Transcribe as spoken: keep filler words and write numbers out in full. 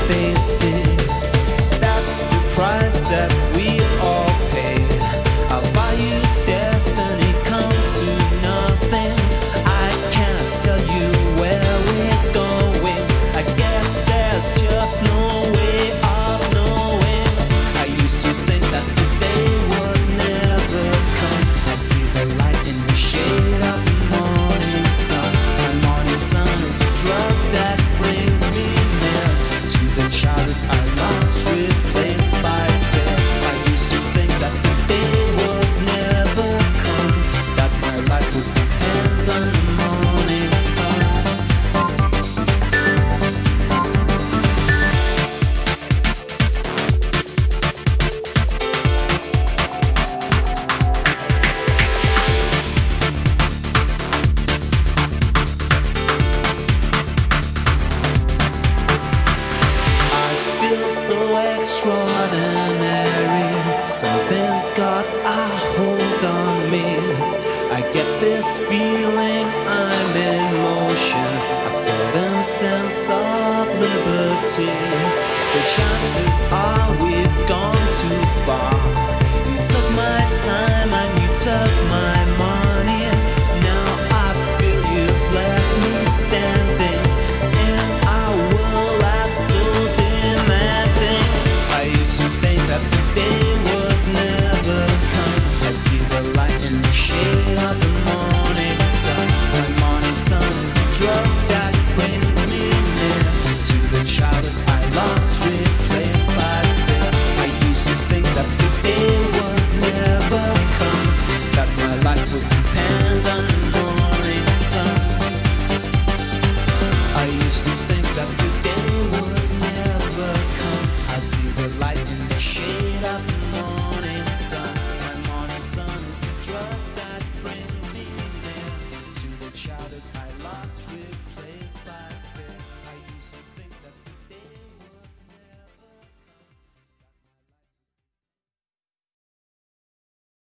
face it. That's the price that we all pay. I'll buy you destiny comes to nothing. I can't tell you where we're going. I guess there's just no way of knowing. I used to think that the day would never come. I'd see the light in the shade of the morning sun. My morning sun is a drug that brings me near to the childhood I lost, replaced by fear. I used to think that the day would never come, that my life would depend on the morning sun. So extraordinary, something's got a hold on me. I get this feeling I'm in motion, a certain sense of liberty. The chances are we've gone too far. You took my time and you took my money.